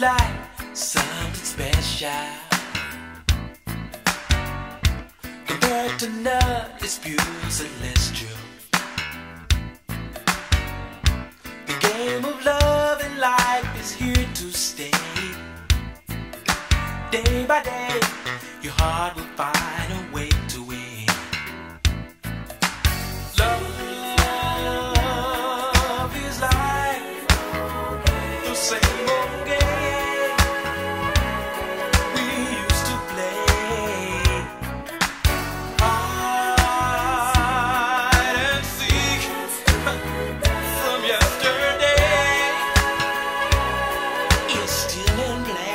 like something special. Compared to none, it's pure celestial. The game of love and life is here to stay. Day by day, your heart will find a way to win. Love is like the same old game we used to play. Hide and seek from yesterday is still in play.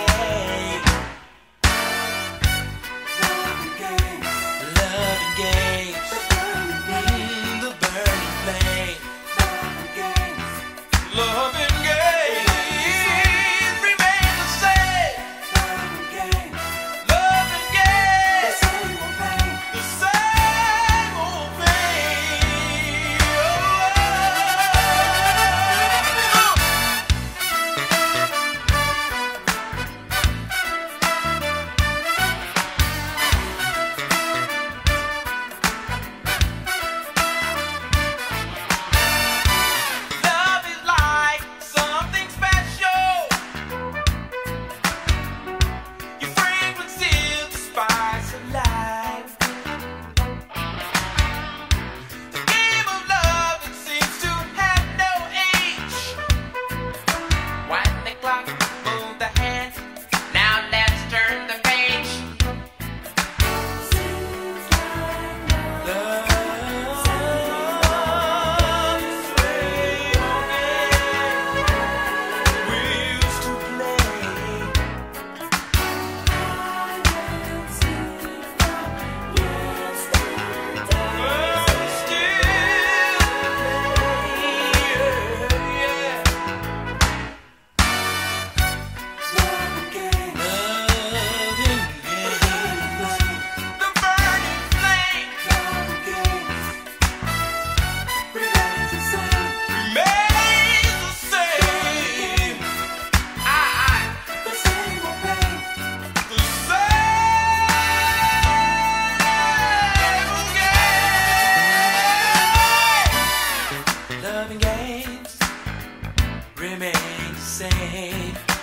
Loving games remain the same.